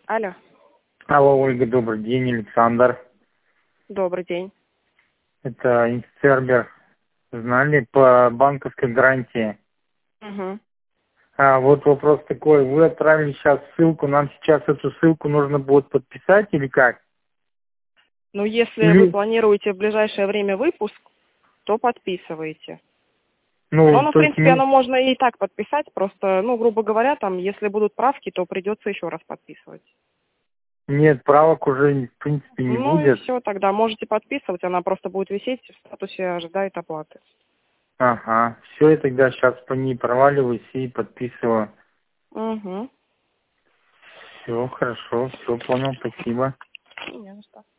Алло, Алло, Ольга, добрый день, Александр. добрый день. Это Инстербер. Знали по банковской гарантии. Угу. Вот вопрос такой. Вы отправили сейчас ссылку, нам сейчас эту ссылку нужно будет подписать или как? Ну, если вы Или, планируете в ближайшее время выпуск, то подписывайте. Но, ну, ну, в то есть, принципе, оно можно и так подписать, просто, ну, грубо говоря, там, если будут правки, то придется еще раз подписывать. нет, правок уже, в принципе, не Ну и будет. все, тогда можете подписывать, она просто будет висеть в статусе «Ожидает оплаты». Ага, все, я тогда сейчас по ней проваливаюсь и подписываю. Угу. Все, хорошо, все понял, спасибо. Не за что.